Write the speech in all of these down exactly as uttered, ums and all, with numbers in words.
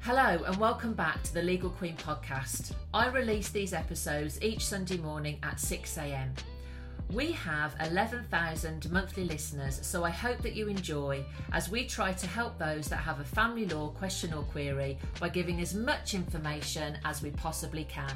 Hello and welcome back to the Legal Queen podcast. I release these episodes each Sunday morning at six a.m. We have eleven thousand monthly listeners, so I hope that you enjoy as we try to help those that have a family law question or query by giving as much information as we possibly can.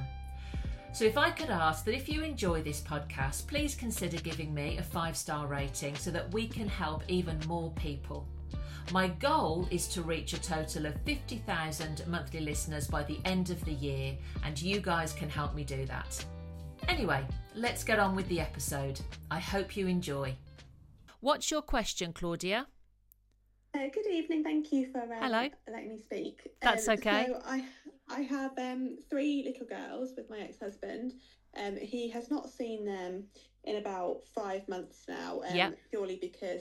So if I could ask that if you enjoy this podcast, please consider giving me a five-star rating so that we can help even more people. My goal is to reach a total of fifty thousand monthly listeners by the end of the year, and you guys can help me do that. Anyway, let's get on with the episode. I hope you enjoy. What's your question, Claudia? Uh, good evening. Thank you for um, Hello. letting me speak. That's um, okay. So I I have um, three little girls with my ex-husband. Um, he has not seen them in about five months now, um, Yeah. purely because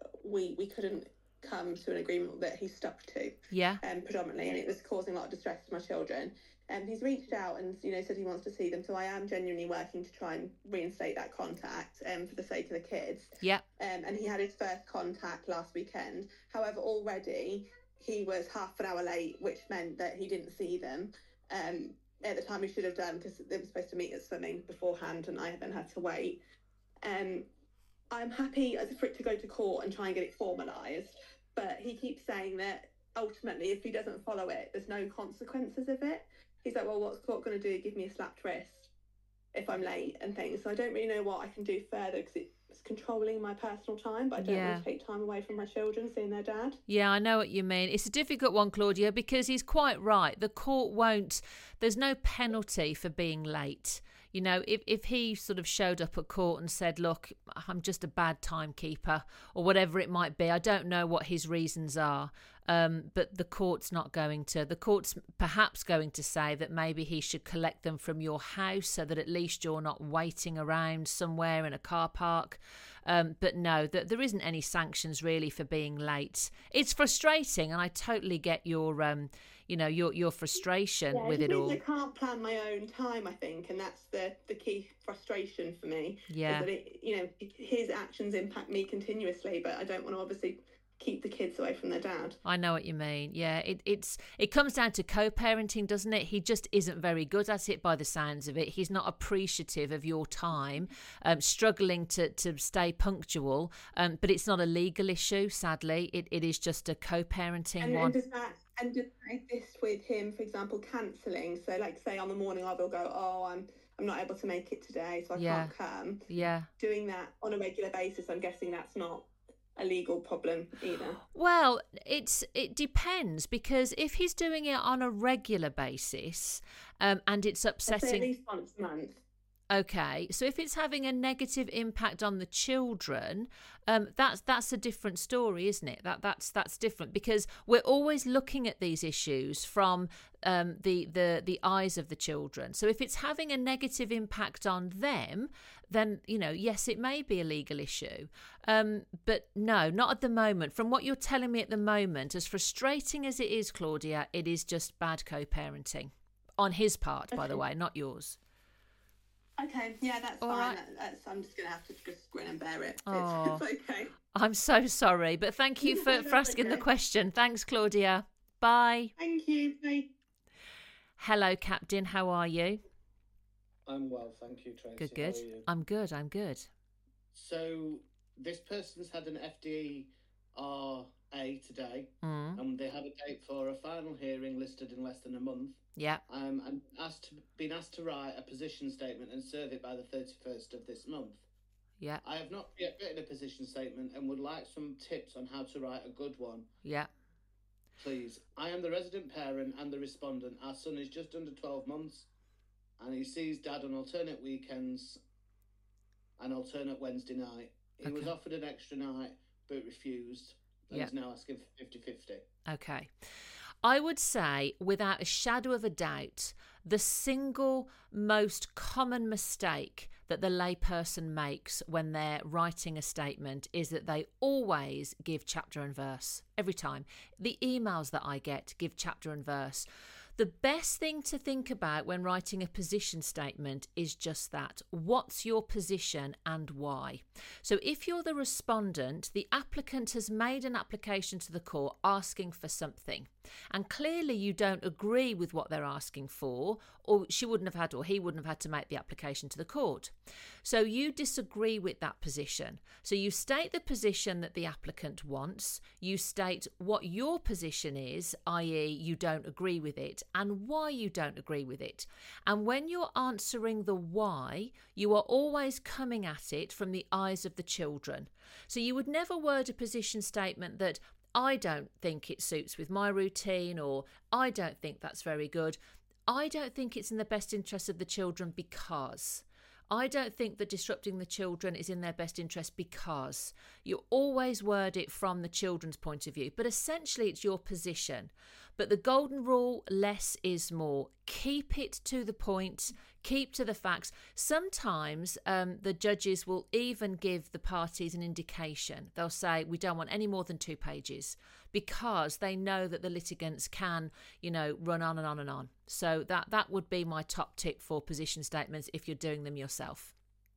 we we couldn't come to an agreement that he stuck to. Yeah. Um, predominantly, and it was causing a lot of distress to my children. Um, he's reached out and you know said he wants to see them, so I am genuinely working to try and reinstate that contact um, for the sake of the kids. Yeah. Um, and he had his first contact last weekend. However, already he was half an hour late, which meant that he didn't see them um, at the time he should have done, because they were supposed to meet at swimming beforehand, and I then had to wait. Um, I'm happy as for it to go to court and try and get it formalised, but he keeps saying that ultimately, if he doesn't follow it, there's no consequences of it. He's like, well, what's court going to do? Give me a slapped wrist if I'm late and things. So I don't really know what I can do further, because it's controlling my personal time, but I don't Yeah. want to take time away from my children seeing their dad. Yeah, I know what you mean. It's a difficult one, Claudia, because he's quite right. The court won't, there's no penalty for being late. You know, if, if he sort of showed up at court and said, look, I'm just a bad timekeeper, or whatever it might be, I don't know what his reasons are, um, but the court's not going to. The court's perhaps going to say that maybe he should collect them from your house so that at least you're not waiting around somewhere in a car park. Um, but no, that there isn't any sanctions really for being late. It's frustrating, and I totally get your, um, you know, your your frustration Yeah, with it all. I can't plan my own time, I think, and that's the the key frustration for me. Yeah. Is that it, you know, his actions impact me continuously, but I don't want to obviously keep the kids away from their dad. I know what you mean. Yeah, it it's it comes down to co-parenting, doesn't it? He just isn't very good at it by the sounds of it. He's not appreciative of your time, um, struggling to, to stay punctual, um, but it's not a legal issue, sadly. It it is just a co-parenting And, one. and does that and does that exist with him, for example, cancelling? So like say on the morning I will go, oh, I'm I'm not able to make it today, so I Yeah. can't come. Yeah. Doing that on a regular basis, I'm guessing that's not a legal problem either. Well, it's it depends, because if he's doing it on a regular basis, um, and it's I'd say at upsetting. least once a month. Okay, so if it's having a negative impact on the children, um, that's that's a different story, isn't it? That that's that's different, because we're always looking at these issues from um, the the the eyes of the children. So if it's having a negative impact on them, then you know, yes, it may be a legal issue, um, but no, not at the moment. From what you're telling me at the moment, as frustrating as it is, Claudia, it is just bad co-parenting on his part, by the way, not yours. Okay, yeah, that's All fine. right. That's, I'm just going to have to just grin and bear it. Oh. It's, it's okay. I'm so sorry, but thank you for, for asking Okay. the question. Thanks, Claudia. Bye. Thank you. Bye. Hello, Captain. How are you? I'm well, thank you, Tracy. Good, good. How are you? I'm good. I'm good. So, this person's had an F D R A today, Mm. and they have a date for a final hearing listed in less than a month. Yeah. Um, and asked to, been asked to write a position statement and serve it by the thirty-first of this month. Yeah. I have not yet written a position statement and would like some tips on how to write a good one. Yeah. Please. I am the resident parent and the respondent. Our son is just under twelve months, and he sees dad on alternate weekends and alternate Wednesday night. He was Okay. offered an extra night but refused, and Yeah. is now asking for fifty-fifty. Okay. I would say, without a shadow of a doubt, the single most common mistake that the layperson makes when they're writing a statement is that they always give chapter and verse every time. The emails that I get give chapter and verse. The best thing to think about when writing a position statement is just that. What's your position and why? So if you're the respondent, the applicant has made an application to the court asking for something, and clearly you don't agree with what they're asking for, or she wouldn't have had, or he wouldn't have had to make the application to the court. So you disagree with that position. So you state the position that the applicant wants, you state what your position is, that is you don't agree with it, and why you don't agree with it. And when you're answering the why, you are always coming at it from the eyes of the children. So you would never word a position statement that I don't think it suits with my routine, or I don't think that's very good. I don't think it's in the best interest of the children because. I don't think that disrupting the children is in their best interest because. You always word it from the children's point of view, but essentially it's your position. But the golden rule, less is more. Keep it to the point, keep to the facts. Sometimes um, the judges will even give the parties an indication. They'll say, we don't want any more than two pages, because they know that the litigants can, you know, run on and on and on. So that, that would be my top tip for position statements if you're doing them yourself.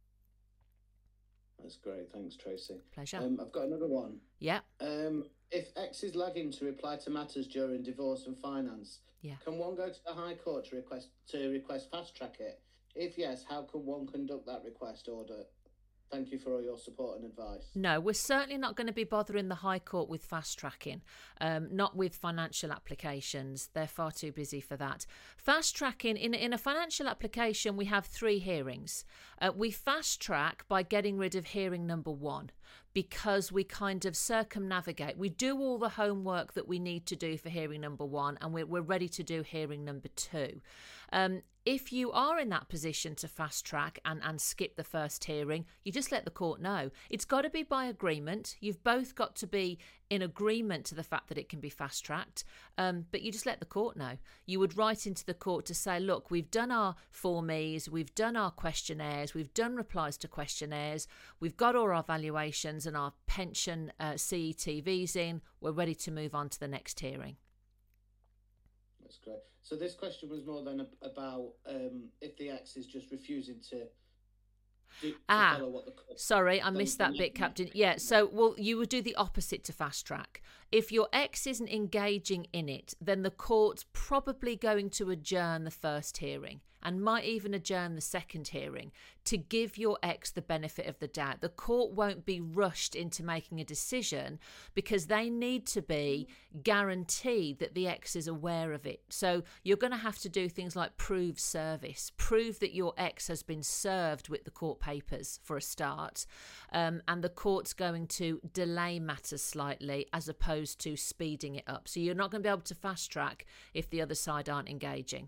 That's great. Thanks, Tracy. Pleasure. Um, I've got another one. Yeah. Um, if X is lagging to reply to matters during divorce and finance, yeah. can one go to the High Court to request to request fast track it? If yes, how can one conduct that request order? Thank you for all your support and advice. No, we're certainly not going to be bothering the High Court with fast tracking, um, not with financial applications. They're far too busy for that. Fast tracking, in, in a financial application, we have three hearings. Uh, we fast track by getting rid of hearing number one, because we kind of circumnavigate. We do all the homework that we need to do for hearing number one, and we're, we're ready to do hearing number two. Um, if you are in that position to fast track and, and skip the first hearing, you just let the court know. It's got to be by agreement. You've both got to be in agreement to the fact that it can be fast tracked, um, but you just let the court know. You would write into the court to say, look, we've done our Form E's, we've done our questionnaires, we've done replies to questionnaires, we've got all our valuations and our pension uh, C E T Vs in, we're ready to move on to the next hearing. That's great. So this question was more than about um, if the ex is just refusing to, do, to ah, follow what the court... Sorry, I missed that bit, Captain. Yeah, so well, you would do the opposite to fast track. If your ex isn't engaging in it, then the court's probably going to adjourn the first hearing and might even adjourn the second hearing to give your ex the benefit of the doubt. The court won't be rushed into making a decision because they need to be guaranteed that the ex is aware of it. So you're going to have to do things like prove service, prove that your ex has been served with the court papers for a start, um, and the court's going to delay matters slightly as opposed to speeding it up. So you're not going to be able to fast track if the other side aren't engaging.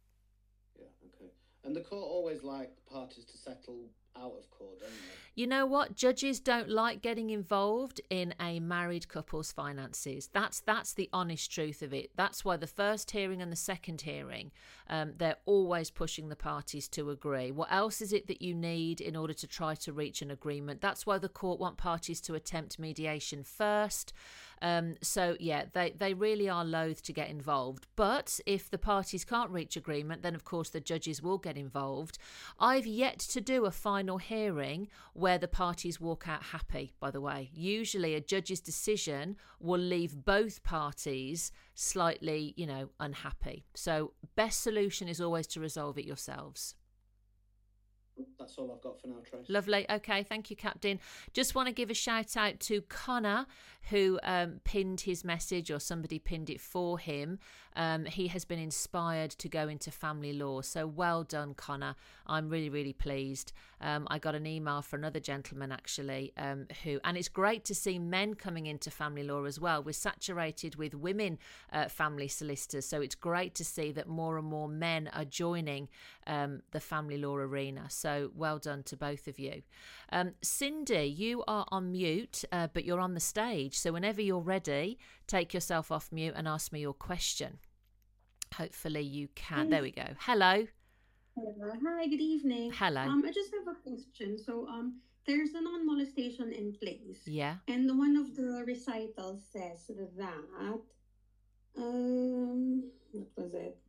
And the court always like parties to settle out of court, don't they? You know what? Judges don't like getting involved in a married couple's finances. That's that's the honest truth of it. That's why the first hearing and the second hearing, um, they're always pushing the parties to agree. What else is it that you need in order to try to reach an agreement? That's why the court want parties to attempt mediation first. Um, so, yeah, they, they really are loath to get involved. But if the parties can't reach agreement, then, of course, the judges will get involved. I've yet to do a final hearing where the parties walk out happy, by the way. Usually a judge's decision will leave both parties slightly, you know, unhappy. So best solution is always to resolve it yourselves. That's all I've got for now, Trace. Lovely. Okay, thank you, Captain. Just want to give a shout out to Connor, who um, pinned his message, or somebody pinned it for him. Um, he has been inspired to go into family law. So well done, Connor. I'm really, really pleased. Um, I got an email for another gentleman, actually, um, who, and it's great to see men coming into family law as well. We're saturated with women uh, family solicitors, so it's great to see that more and more men are joining um, the family law arena. So well done to both of you. Um, Cindy, you are on mute, uh, but you're on the stage. So whenever you're ready, take yourself off mute and ask me your question. Hopefully you can. There we go. Hello. Hello. Hi, good evening. Hello. Um, I just have a question. So, um, there's a non-molestation in place. Yeah. And one of the recitals says that, um, what was it?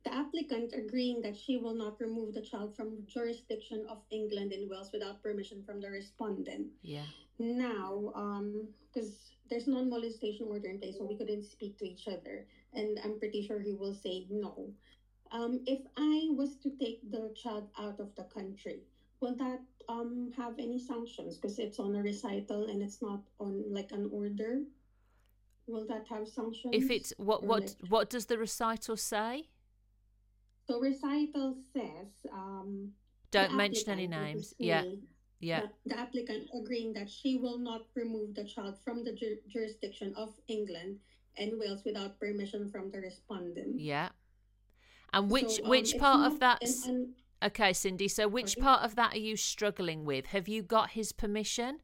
the applicant agreeing that she will not remove the child from jurisdiction of England and Wales without permission from the respondent. Yeah. Now, um, because there's non-molestation order in place, so we couldn't speak to each other, and I'm pretty sure he will say no. Um, if I was to take the child out of the country, will that um have any sanctions? Because it's on a recital and it's not on like an order. Will that have sanctions? If it's what Or, what like- what does the recital say? So recital says um Don't the mention any applicant, names. which is Yeah, me, yeah, the, the applicant agreeing that she will not remove the child from the ju- jurisdiction of England and Wales without permission from the respondent. yeah. And which So, um, which it's part not of that? an un- Okay, Cindy. So which Sorry? part of that are you struggling with? Have you got his permission?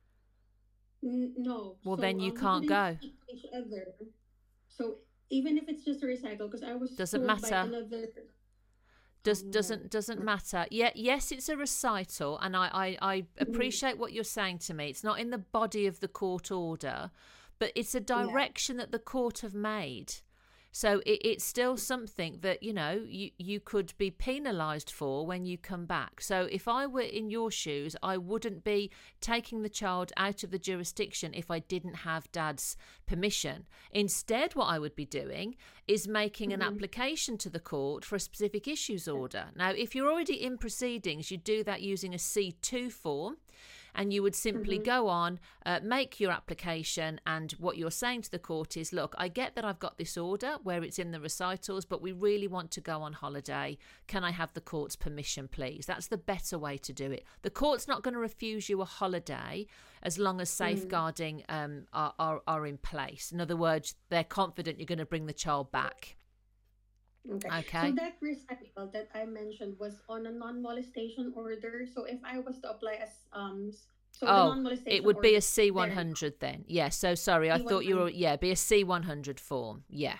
N- no. Well, So, then you um, we can't couldn't go. speak to each other. So even if it's just a recital, because I was Doesn't told matter. by another. Does um, doesn't doesn't matter. Yeah, yes, it's a recital, and I, I I appreciate what you're saying to me. It's not in the body of the court order, but it's a direction that the court have made. So it, it's still something that, you know, you, you could be penalised for when you come back. So if I were in your shoes, I wouldn't be taking the child out of the jurisdiction if I didn't have dad's permission. Instead, what I would be doing is making an application to the court for a specific issues order. Now, if you're already in proceedings, you do that using a C two form. And you would simply Mhm. go on, uh, make your application, and what you're saying to the court is, look, I get that I've got this order where it's in the recitals, but we really want to go on holiday. Can I have the court's permission, please? That's the better way to do it. The court's not going to refuse you a holiday as long as safeguarding um, are, are, are in place. In other words, they're confident you're going to bring the child back. Okay. Okay. So that recital that I mentioned was on a non-molestation order. So if I was to apply as um, so the Oh, non-molestation it would be order a C there one hundred then. Yeah, so sorry, I thought you were, C one hundred. yeah, be a C one hundred form. Yeah,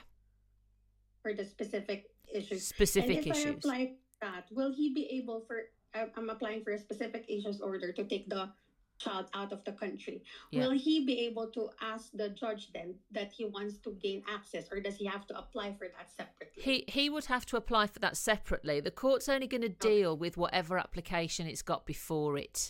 for the specific issues. specific and if issues. I apply that, will he be able for? I- I'm applying for a specific issues order to take the child out of the country. Yeah. Will he be able to ask the judge then that he wants to gain access, or does he have to apply for that separately? He he would have to apply for that separately. The court's only going to deal with whatever application it's got before it.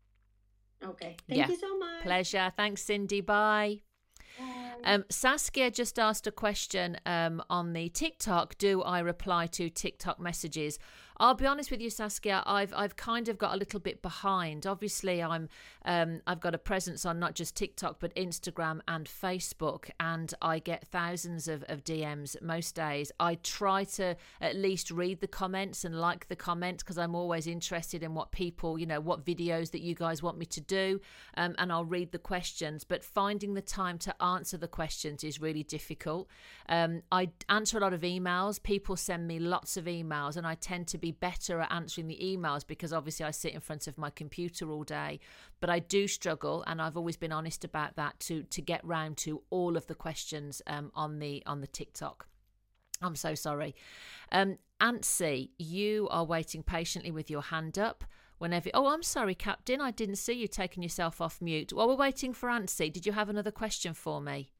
Okay. Thank Yeah. you so much. Pleasure. Thanks, Cindy. Bye. Bye. Um, Saskia just asked a question um, on the TikTok. Do I reply to TikTok messages? I'll be honest with you, Saskia. I've I've kind of got a little bit behind. Obviously, I'm um, I've got a presence on not just TikTok but Instagram and Facebook, and I get thousands of, of D Ms most days. I try to at least read the comments and like the comments because I'm always interested in what people, you know, what videos that you guys want me to do, um, and I'll read the questions. But finding the time to answer the questions is really difficult. Um, I answer a lot of emails. People send me lots of emails, and I tend to be better at answering the emails because obviously I sit in front of my computer all day. But I do struggle, and I've always been honest about that, to to get round to all of the questions um, on the on the TikTok. I'm so sorry. Um, Antsy, you are waiting patiently with your hand up. Whenever, oh, I'm sorry, Captain, I didn't see you taking yourself off mute. While we're waiting for Antsy, did you have another question for me?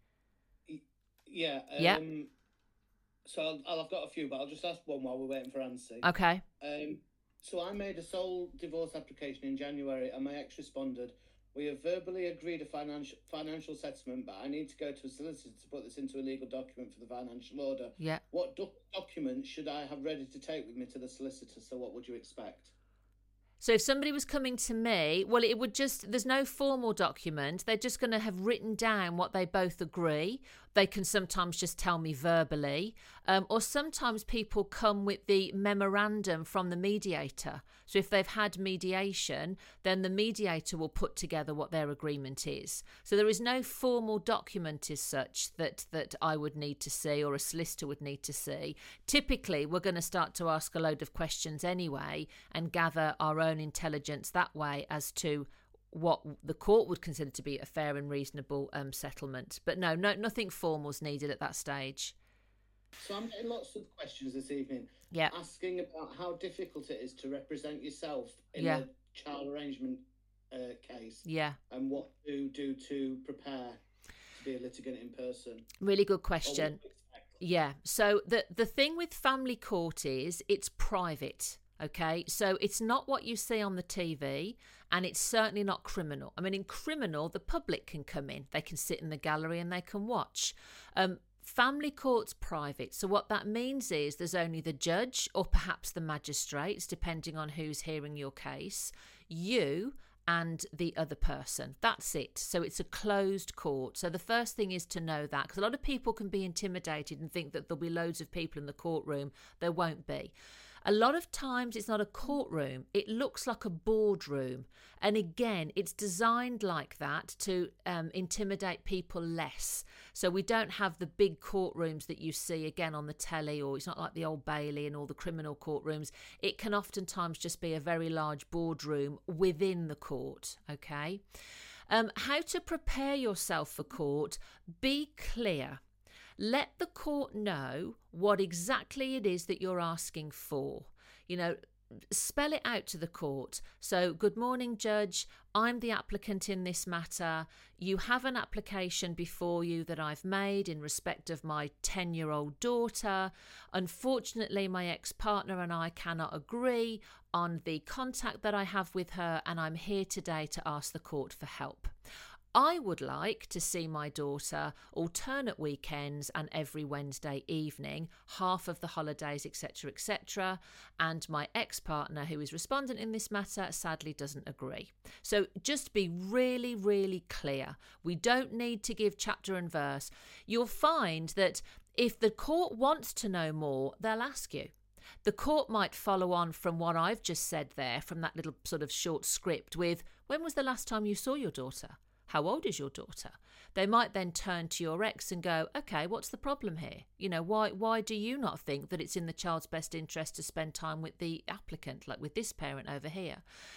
Yeah. Um, Yeah. So I'll, I'll, I've got a few, but I'll just ask one while we're waiting for Ansi. Okay. Um, so I made a sole divorce application in January, and my ex responded, "We have verbally agreed a financial financial settlement, but I need to go to a solicitor to put this into a legal document for the financial order. Yeah. What doc- document should I have ready to take with me to the solicitor? So what would you expect?" So if somebody was coming to me, well, it would just, there's no formal document. They're just going to have written down what they both agree. They can sometimes just tell me verbally. Um, or sometimes people come with the memorandum from the mediator. So if they've had mediation, then the mediator will put together what their agreement is. So there is no formal document as such that, that I would need to see or a solicitor would need to see. Typically, we're going to start to ask a load of questions anyway and gather our own intelligence that way as to what the court would consider to be a fair and reasonable um, settlement. But no, no, nothing formal is needed at that stage. So I'm getting lots of questions this evening, Yeah. asking about how difficult it is to represent yourself in Yeah. a child arrangement uh, case, Yeah. and what to do to prepare to be a litigant in person. Really good Or what question. to expect. Yeah. So the the thing with family court is it's private. Okay, so it's not what you see on the T V, and it's certainly not criminal. I mean, in criminal, the public can come in, they can sit in the gallery and they can watch. Um, family court's private, so what that means is there's only the judge or perhaps the magistrates, depending on who's hearing your case, you and the other person. That's it. So it's a closed court. So the first thing is to know that, because a lot of people can be intimidated and think that there'll be loads of people in the courtroom. There won't be. A lot of times it's not a courtroom, it looks like a boardroom. And again, it's designed like that to um, intimidate people less. So we don't have the big courtrooms that you see again on the telly, or it's not like the Old Bailey and all the criminal courtrooms. It can oftentimes just be a very large boardroom within the court, okay? Um, how to prepare yourself for court? Be clear. Let the court know what exactly it is that you're asking for. You know, spell it out to the court. So, good morning, Judge. I'm the applicant in this matter. You have an application before you that I've made in respect of my ten-year-old daughter. Unfortunately, my ex-partner and I cannot agree on the contact that I have with her, and I'm here today to ask the court for help. I would like to see my daughter alternate weekends and every Wednesday evening, half of the holidays, et cetera, et cetera. And my ex-partner, who is respondent in this matter, sadly doesn't agree. So just be really, really clear. We don't need to give chapter and verse. You'll find that if the court wants to know more, they'll ask you. The court might follow on from what I've just said there, from that little sort of short script with, when was the last time you saw your daughter? How old is your daughter? They might then turn to your ex and go, okay, what's the problem here? You know, why why do you not think that it's in the child's best interest to spend time with the applicant, like with this parent over here?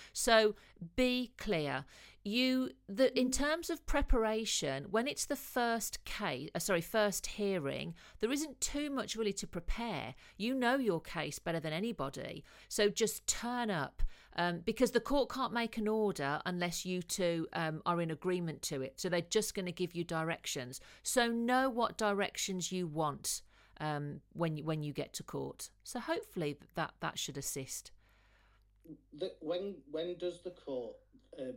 So be clear. You, the in terms of preparation, when it's the first case, uh, sorry, first hearing, there isn't too much really to prepare. You know your case better than anybody. So just turn up. Um, because the court can't make an order unless you two um, are in agreement to it. So they're just going to give you directions. So know what directions you want um, when you, when you get to court. So hopefully that that should assist. The, when when does the court um,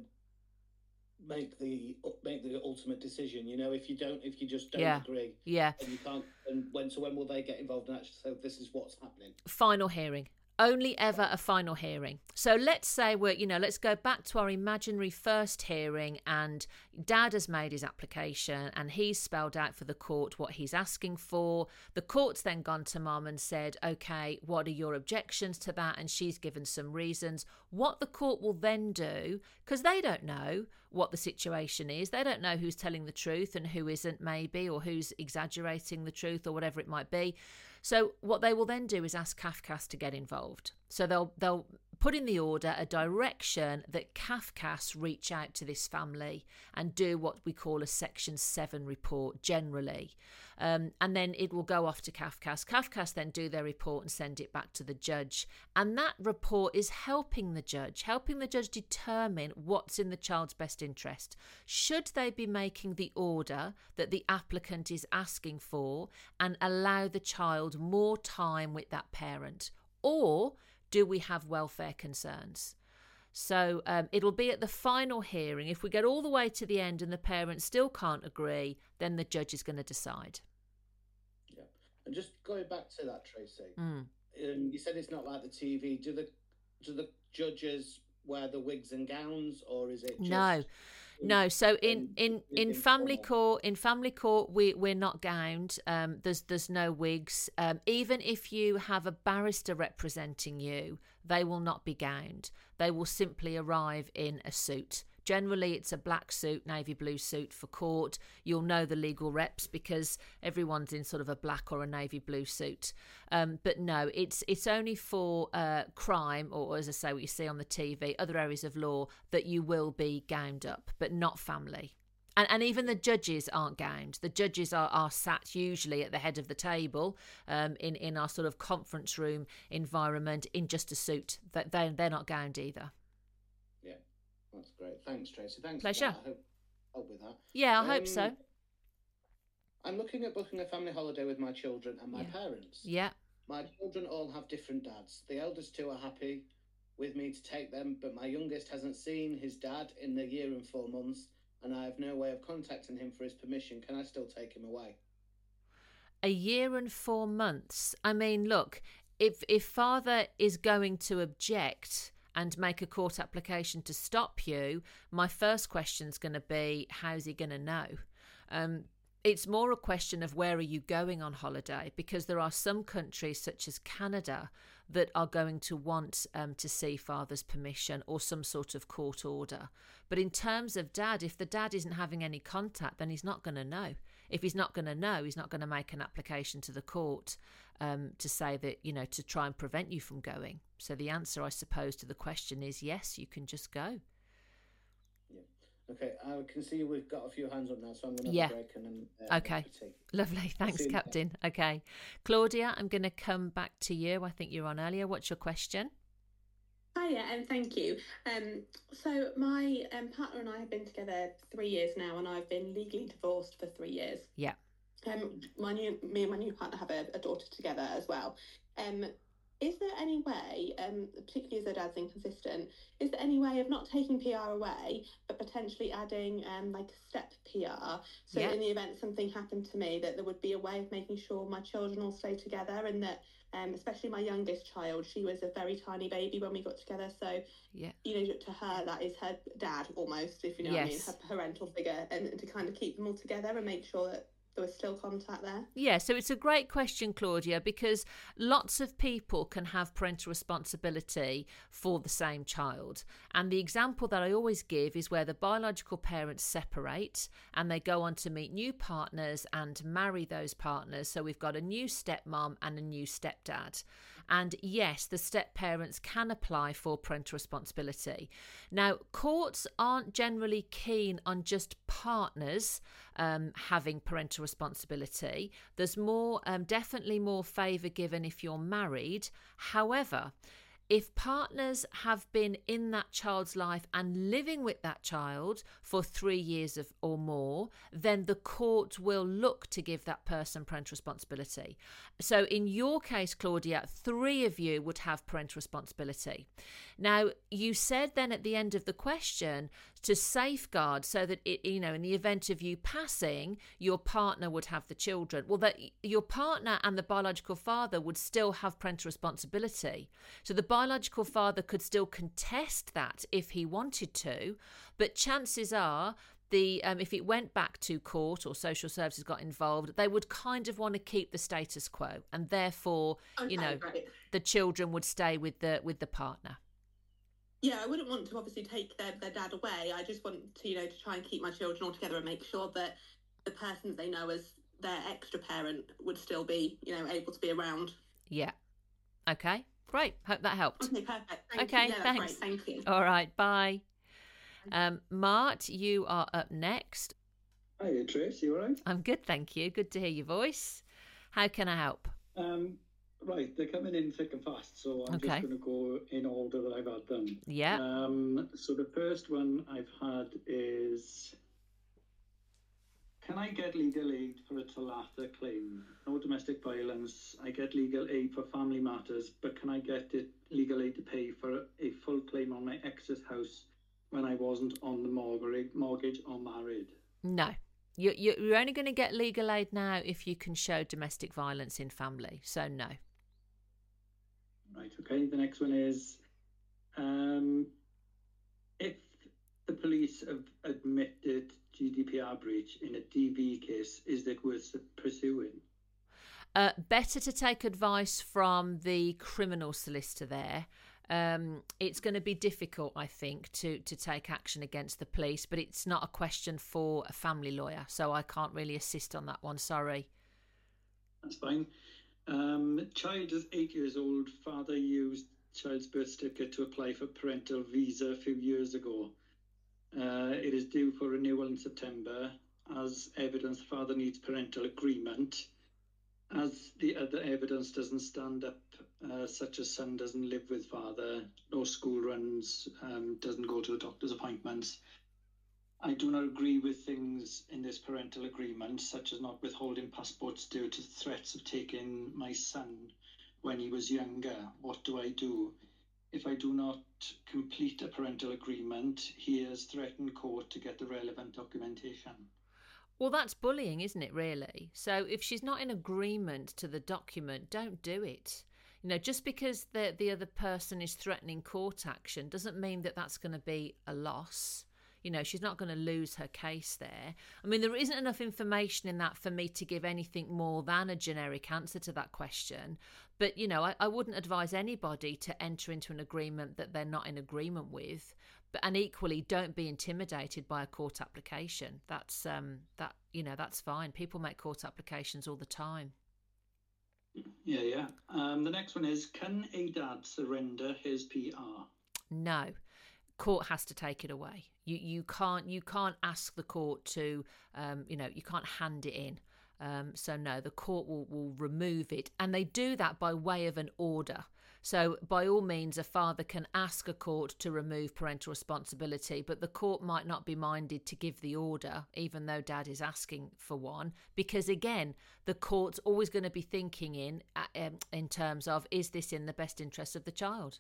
make the make the ultimate decision? You know, if you don't, if you just don't yeah. agree, yeah, and you can't, and when so when will they get involved and actually say this is what's happening? Final hearing. Only ever a final hearing. So let's say we're, you know, let's go back to our imaginary first hearing, and Dad has made his application and he's spelled out for the court what he's asking for. The court's then gone to Mum and said, okay, what are your objections to that? And she's given some reasons. What the court will then do, because they don't know what the situation is, they don't know who's telling the truth and who isn't, maybe, or who's exaggerating the truth or whatever it might be. So what they will then do is ask CAFCASS to get involved. So they'll they'll put in the order a direction that CAFCASS reach out to this family and do what we call a Section seven report generally. Um, and then it will go off to CAFCASS. CAFCASS then do their report and send it back to the judge. And that report is helping the judge, helping the judge determine what's in the child's best interest. Should they be making the order that the applicant is asking for and allow the child more time with that parent? Or do we have welfare concerns? So um, it'll be at the final hearing. If we get all the way to the end and the parent still can't agree, then the judge is going to decide. Yeah. And just going back to that, Tracy, Mm. um, you said it's not like the T V. Do the do the judges wear the wigs and gowns, or is it just... No. No, so in, in, in family court, in family court, we we're not gowned. Um, there's there's no wigs. Um, even if you have a barrister representing you, they will not be gowned. They will simply arrive in a suit. Generally, it's a black suit, navy blue suit for court. You'll know the legal reps because everyone's in sort of a black or a navy blue suit. Um, but no, it's it's only for uh, crime, or as I say, what you see on the T V, other areas of law, that you will be gowned up, but not family. And, and even the judges aren't gowned. The judges are, are sat usually at the head of the table um, in, in our sort of conference room environment in just a suit. They, they're not gowned either. Yeah. That's great. Thanks, Tracy. Thanks. Pleasure. For that. I hope help with that. Yeah, I um, hope so. I'm looking at booking a family holiday with my children and my Yeah. parents. Yeah. My children all have different dads. The eldest two are happy with me to take them, but my youngest hasn't seen his dad in a year and four months, and I have no way of contacting him for his permission. Can I still take him away? A year and four months. I mean, look, if if father is going to object and make a court application to stop you, my first question's going to be, how's he going to know? Um, it's more a question of where are you going on holiday, because there are some countries such as Canada that are going to want um, to see father's permission or some sort of court order. But in terms of dad, if the dad isn't having any contact, then he's not going to know. If he's not going to know, he's not going to make an application to the court um, to say that, you know, to try and prevent you from going. So the answer, I suppose, to the question is yes, you can just go. Okay, I can see we've got a few hands up now, so I'm going to Yeah. have a break and then uh, Okay. have a tea. Lovely. Thanks, see you Captain. Okay. Claudia, I'm going to come back to you. I think you were on earlier. What's your question? Hiya, and thank you. Um, so my um, partner and I have been together three years now, and I've been legally divorced for three years. Yeah. Um, my new, me and my new partner have a, a daughter together as well. Um, is there any way, um, particularly as their dad's inconsistent, is there any way of not taking P R away, but potentially adding um, like a step P R? So Yeah. in the event something happened to me, that there would be a way of making sure my children all stay together, and that um, especially my youngest child, she was a very tiny baby when we got together. So, Yeah. you know, to her, that is her dad almost, if you know what I mean, Yes. her parental figure, and, and to kind of keep them all together and make sure that there was still contact there. Yeah, so it's a great question, Claudia, because lots of people can have parental responsibility for the same child. And the example that I always give is where the biological parents separate and they go on to meet new partners and marry those partners. So we've got a new stepmom and a new stepdad. And yes, the step parents can apply for parental responsibility. Now, courts aren't generally keen on just partners um, having parental responsibility. There's more, um, definitely more favour given if you're married. However, if partners have been in that child's life and living with that child for three years of, or more, then the court will look to give that person parental responsibility. So in your case, Claudia, three of you would have parental responsibility. Now, you said then at the end of the question to safeguard so that, it, you know, in the event of you passing, your partner would have the children. Well, that your partner and the biological father would still have parental responsibility. So the biological father could still contest that if he wanted to, but chances are the um, if it went back to court or social services got involved, they would kind of want to keep the status quo, and therefore, Okay, you know, great. the children would stay with the with the partner. Yeah, I wouldn't want to obviously take their, their dad away. I just want to, you know, to try and keep my children all together and make sure that the person they know as their extra parent would still be, you know, able to be around. Yeah. Okay. Great. Hope that helped. Okay, perfect. Thank Okay, you. Yeah, that's thanks. great. Thank you. All right. Bye. Um, Mart, you are up next. Hiya, Trace, you all right? I'm good, thank you. Good to hear your voice. How can I help? Um, right, they're coming in thick and fast, so I'm Okay. just going to go in order that I've had them. Yeah. Um, so the first one I've had is, can I get legal aid for a Talatha claim? No domestic violence. I get legal aid for family matters, but can I get it, legal aid to pay for a full claim on my ex's house when I wasn't on the mortgage, mortgage or married? No. You, you, you're only going to get legal aid now if you can show domestic violence in family. So, no. Right, okay. The next one is, um, if the police have admitted G D P R breach in a D V case, is it worth pursuing? Uh, better to take advice from the criminal solicitor there. Um, it's going to be difficult, I think, to, to take action against the police, but it's not a question for a family lawyer, so I can't really assist on that one. Sorry. That's fine. Um, child is eight years old. Father used child's birth certificate to apply for parental visa a few years ago. Uh, it is due for renewal in September. As evidence, father needs parental agreement. As the other evidence doesn't stand up, uh, such as son doesn't live with father, no school runs, um, doesn't go to the doctor's appointments. I do not agree with things in this parental agreement, such as not withholding passports due to threats of taking my son when he was younger. What do I do? If I do not complete a parental agreement, he has threatened court to get the relevant documentation. Well, that's bullying, isn't it, really? So if she's not in agreement to the document, don't do it. You know, just because the, the other person is threatening court action doesn't mean that that's going to be a loss. You know, she's not going to lose her case there. I mean, there isn't enough information in that for me to give anything more than a generic answer to that question. But, you know, I, I wouldn't advise anybody to enter into an agreement that they're not in agreement with. But, and equally, don't be intimidated by a court application. That's, um, that you know, that's fine. People make court applications all the time. Yeah, yeah. Um, the next one is, can a dad surrender his P R? No. Court has to take it away. You you can't you can't ask the court to um, you know you can't hand it in. Um, so no, the court will will remove it, and they do that by way of an order. So by all means, a father can ask a court to remove parental responsibility, but the court might not be minded to give the order, even though dad is asking for one, because again, the court's always going to be thinking in um, in terms of, is this in the best interest of the child?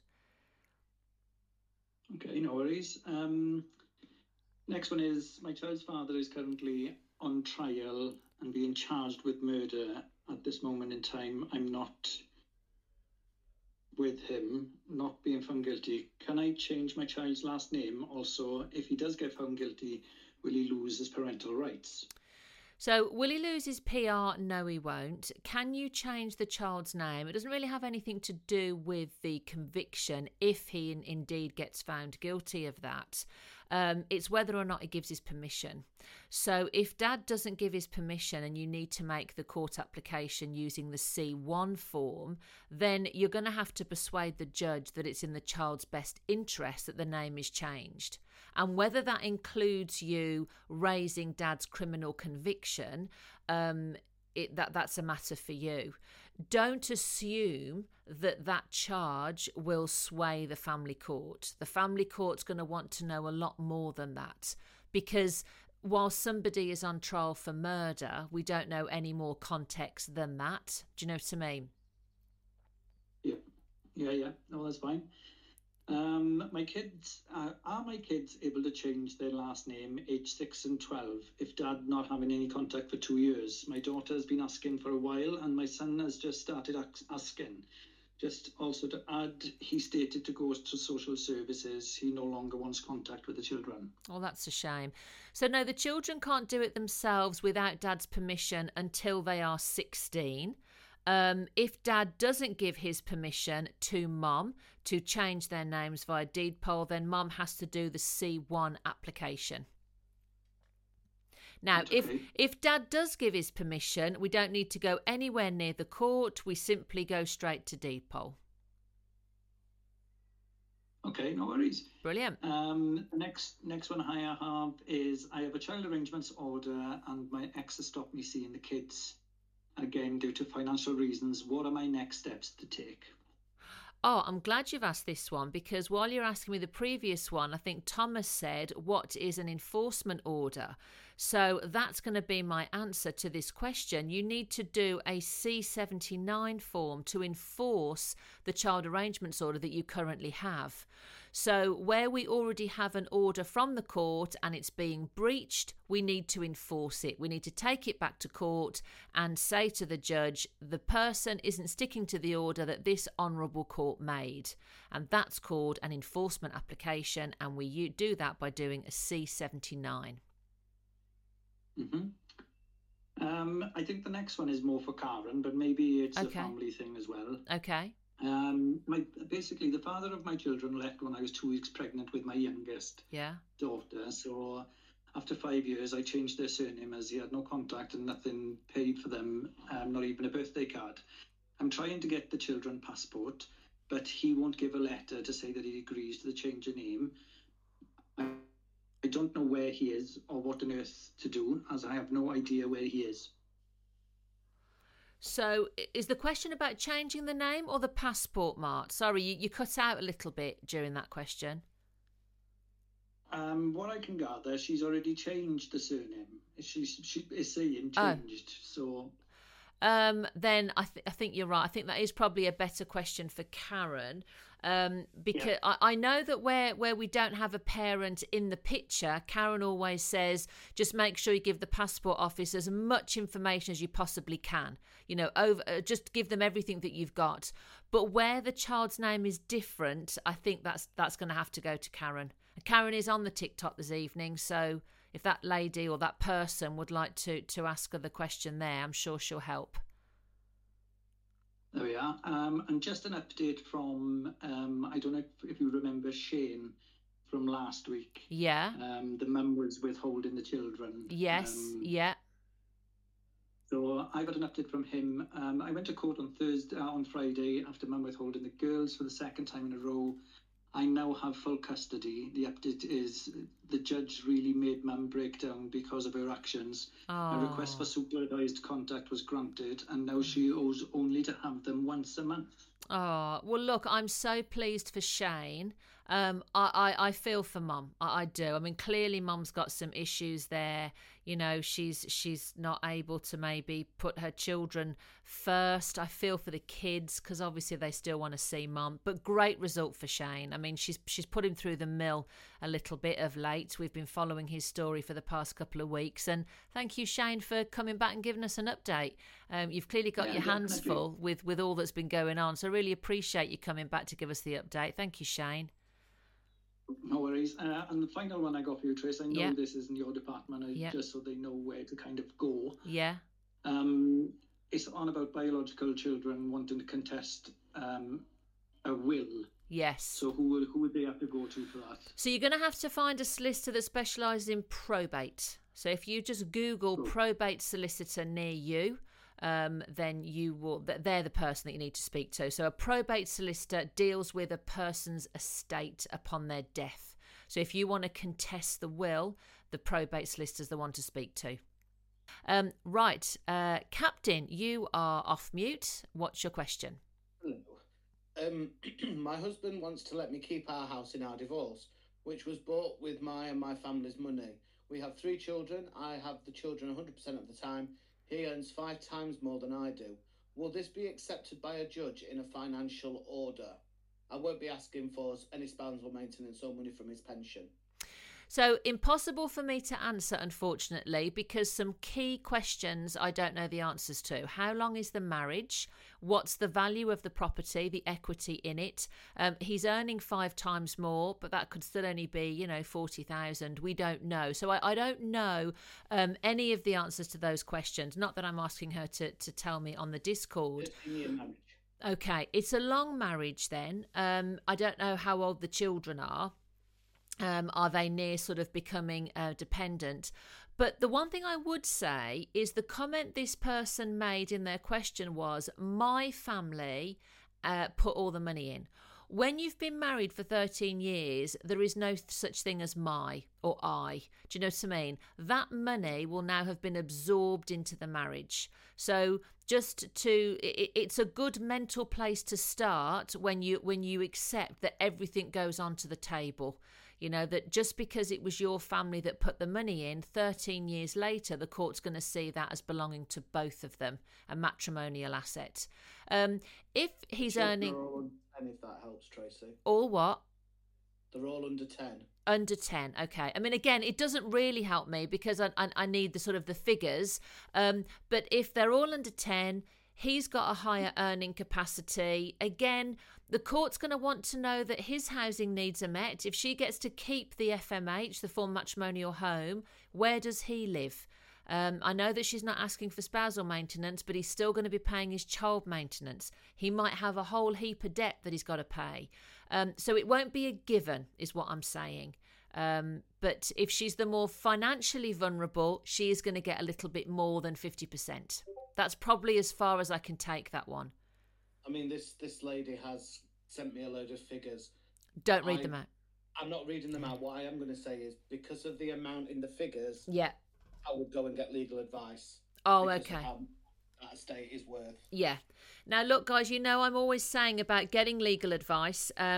Okay, no worries. Um, next one is, my child's father is currently on trial and being charged with murder. At this moment in time, I'm not with him, not being found guilty. Can I change my child's last name? Also, if he does get found guilty, will he lose his parental rights? So, will he lose his P R? No, he won't. Can you change the child's name? It doesn't really have anything to do with the conviction if he in, indeed gets found guilty of that. Um, it's whether or not he gives his permission. So if dad doesn't give his permission and you need to make the court application using the C one form, then you're going to have to persuade the judge that it's in the child's best interest that the name is changed. And whether that includes you raising dad's criminal conviction, um, it, that that's a matter for you. Don't assume that that charge will sway the family court. The family court's going to want to know a lot more than that, because while somebody is on trial for murder, we don't know any more context than that. Do you know what I mean? Yeah, yeah, yeah. No, that's fine. Um, my kids, uh, are my kids able to change their last name age six and twelve if dad not having any contact for two years? My daughter has been asking for a while and my son has just started asking. Just also to add, he stated to go to social services. He no longer wants contact with the children. Oh, that's a shame. So no, the children can't do it themselves without dad's permission until they are sixteen. Um, if dad doesn't give his permission to mum to change their names via deed poll, then mum has to do the C one application. Now, okay. if if dad does give his permission, we don't need to go anywhere near the court. We simply go straight to deed poll. Okay, no worries. Brilliant. Um, next, next one I have is, I have a child arrangements order and my ex has stopped me seeing the kids. Again, due to financial reasons, what are my next steps to take? Oh, I'm glad you've asked this one, because while you're asking me the previous one, I think Thomas said, what is an enforcement order? So that's going to be my answer to this question. You need to do a C seventy-nine form to enforce the child arrangements order that you currently have. So where we already have an order from the court and it's being breached, we need to enforce it. We need to take it back to court and say to the judge, the person isn't sticking to the order that this honourable court made. And that's called an enforcement application, and we do that by doing a C seventy-nine. Mm-hmm. Um, I think the next one is more for Karen, but maybe it's okay. a family thing as well. Okay. Um, my basically the father of my children left when I was two weeks pregnant with my youngest yeah. daughter. So after five years, I changed their surname as he had no contact and nothing paid for them, um, not even a birthday card. I'm trying to get the children passport, but he won't give a letter to say that he agrees to the change of name. I, I don't know where he is or what on earth to do, as I have no idea where he is. So is the question about changing the name or the passport, Mart? Sorry, you, you cut out a little bit during that question. um, what I can gather, she's already changed the surname. She's she is saying changed. Oh. So. Um, then I, th- I think you're right. I think that is probably a better question for Karen, um, because yeah. I, I know that where, where we don't have a parent in the picture, Karen always says, just make sure you give the passport office as much information as you possibly can. You know, over uh, just give them everything that you've got. But where the child's name is different, I think that's that's going to have to go to Karen. Karen is on the TikTok this evening, so if that lady or that person would like to, to ask her the question there, I'm sure she'll help. There we are. Um, and just an update from, um, I don't know if, if you remember Shane from last week. Yeah. Um, the mum was withholding the children. Yes, um, yeah. So I got an update from him. Um, I went to court on Thursday, uh, on Friday, after mum withholding the girls for the second time in a row. I now have full custody. The update is the judge really made mum break down because of her actions. Oh. A request for supervised contact was granted, and now she owes only to have them once a month. Oh, well, look, I'm so pleased for Shane. Um, I, I, I feel for mum. I, I do. I mean, clearly mum's got some issues there. You know, she's she's not able to maybe put her children first. I feel for the kids because obviously they still want to see mum. But great result for Shane. I mean, she's she's put him through the mill a little bit of late. We've been following his story for the past couple of weeks. And thank you, Shane, for coming back and giving us an update. Um, you've clearly got yeah, your hands full with, with all that's been going on. So I really appreciate you coming back to give us the update. Thank you, Shane. No worries. Uh, and the final one I got for you, Trace, I know yeah. this isn't your department, yeah. just so they know where to kind of go. Yeah. Um, it's on about biological children wanting to contest um, a will. Yes. So who would, who would they have to go to for that? So you're going to have to find a solicitor that specialises in probate. So if you just Google oh. probate solicitor near you, Um, then you will, they're the person that you need to speak to. So a probate solicitor deals with a person's estate upon their death. So if you want to contest the will, the probate solicitor is the one to speak to. Um, right, uh, Captain, you are off mute. What's your question? Hello. Um, my husband wants to let me keep our house in our divorce, which was bought with my and my family's money. We have three children. I have the children one hundred percent of the time. He earns five times more than I do. Will this be accepted by a judge in a financial order? I won't be asking for any spousal maintenance or money from his pension. So impossible for me to answer, unfortunately, because some key questions I don't know the answers to. How long is the marriage? What's the value of the property, the equity in it? Um, he's earning five times more, but that could still only be, you know, forty thousand. We don't know. So I, I don't know um, any of the answers to those questions. Not that I'm asking her to, to tell me on the Discord. Okay, it's a long marriage then. Um, I don't know how old the children are. Um, are they near sort of becoming uh, dependent? But the one thing I would say is the comment this person made in their question was, my family uh, put all the money in. When you've been married for thirteen years, there is no such thing as my or I. Do you know what I mean? That money will now have been absorbed into the marriage. So just to, it, it's a good mental place to start when you when you accept that everything goes onto the table. You know, that just because it was your family that put the money in, thirteen years later, the court's going to see that as belonging to both of them, a matrimonial asset. Um, if he's Children earning... are all under ten, if that helps, Tracy. All what? They're all under ten. Under ten, okay. I mean, again, it doesn't really help me because I, I, I need the sort of the figures. Um, but if they're all under ten, he's got a higher earning capacity. Again, the court's going to want to know that his housing needs are met. If she gets to keep the F M H, the full matrimonial home, where does he live? Um, I know that she's not asking for spousal maintenance, but he's still going to be paying his child maintenance. He might have a whole heap of debt that he's got to pay. Um, so it won't be a given, is what I'm saying. Um, but if she's the more financially vulnerable, she is going to get a little bit more than fifty percent. That's probably as far as I can take that one. I mean, this, this lady has sent me a load of figures. Don't read I, them out. I'm not reading them out. What I am going to say is because of the amount in the figures, yeah, I would go and get legal advice. Oh, okay. How that estate is worth. Yeah. Now, look, guys, you know I'm always saying about getting legal advice. Um,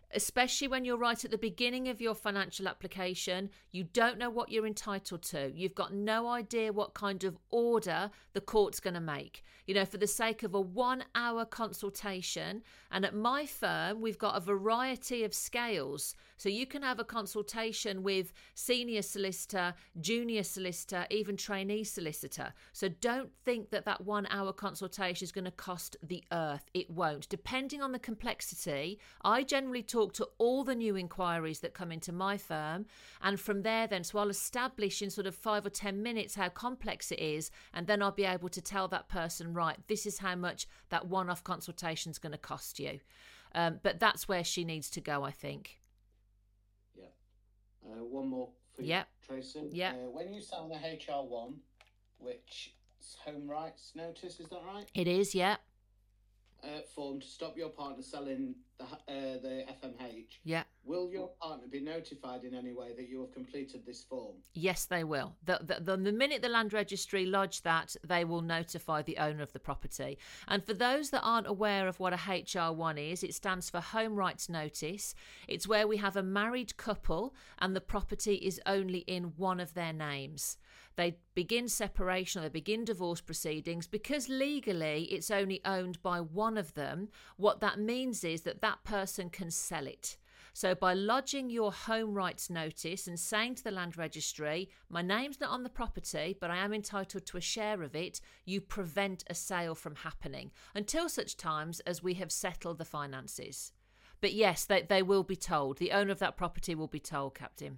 especially when you're right at the beginning of your financial application. You don't know what you're entitled to. You've got no idea what kind of order the court's going to make. You know, for the sake of a one hour consultation, and at my firm, we've got a variety of scales. So you can have a consultation with senior solicitor, junior solicitor, even trainee solicitor. So don't think that that one hour consultation is going to cost the earth. It won't. Depending on the complexity, I generally talk to all the new inquiries that come into my firm, and from there then, so I'll establish in sort of five or ten minutes how complex it is, and then I'll be able to tell that person, right, this is how much that one-off consultation is going to cost you. Um, but that's where she needs to go, I think. Yeah. Uh, one more for you, yep. Tracy. Yeah. Uh, when you sign the H R one, which is home rights notice, is that right? It is, yeah. Uh, form to stop your partner selling the uh, the F M H. Yeah. Will your partner be notified in any way that you have completed this form? Yes, they will. The, the, the, the minute the Land Registry lodge that, they will notify the owner of the property. And for those that aren't aware of what a H R one is, it stands for Home Rights Notice. It's where we have a married couple and the property is only in one of their names. They begin separation or they begin divorce proceedings because legally it's only owned by one of them. What that means is that that person can sell it. So by lodging your home rights notice and saying to the Land Registry, my name's not on the property, but I am entitled to a share of it, you prevent a sale from happening until such times as we have settled the finances. But yes, they, they will be told. The owner of that property will be told, Captain.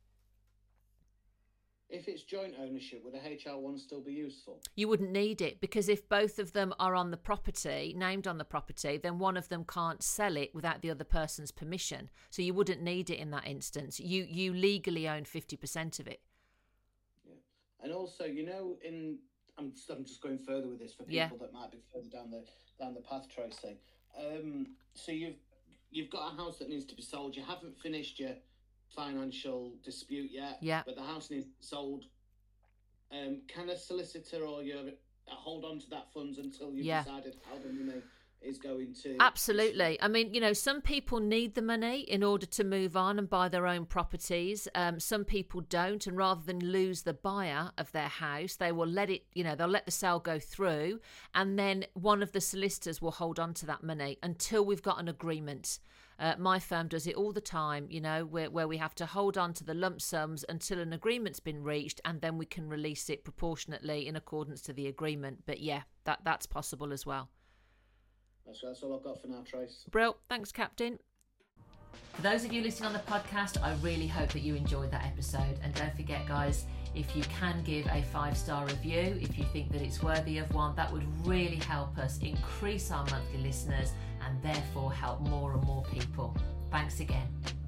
If it's joint ownership, would a H R one still be useful? You wouldn't need it because if both of them are on the property, named on the property, then one of them can't sell it without the other person's permission. So you wouldn't need it in that instance. You you legally own fifty percent of it. Yeah. And also, you know, in I'm just, I'm just going further with this for people yeah. that might be further down the down the path, Tracy. Um, so you've you've got a house that needs to be sold. You haven't finished your financial dispute yet, yeah. but the house needs sold. Um, can a solicitor or you hold on to that funds until you've yeah. decided how the money is going to? Absolutely. I mean, you know, some people need the money in order to move on and buy their own properties. Um, some people don't, and rather than lose the buyer of their house, they will let it, you know, they'll let the sale go through, and then one of the solicitors will hold on to that money until we've got an agreement. Uh, my firm does it all the time, you know, where, where we have to hold on to the lump sums until an agreement's been reached, and then we can release it proportionately in accordance to the agreement. But yeah, that that's possible as well. That's, that's all I've got for now, Trace. Brill. Thanks, Captain. For those of you listening on the podcast, I really hope that you enjoyed that episode. And don't forget, guys, if you can give a five-star review, if you think that it's worthy of one, that would really help us increase our monthly listeners and therefore help more and more people. Thanks again.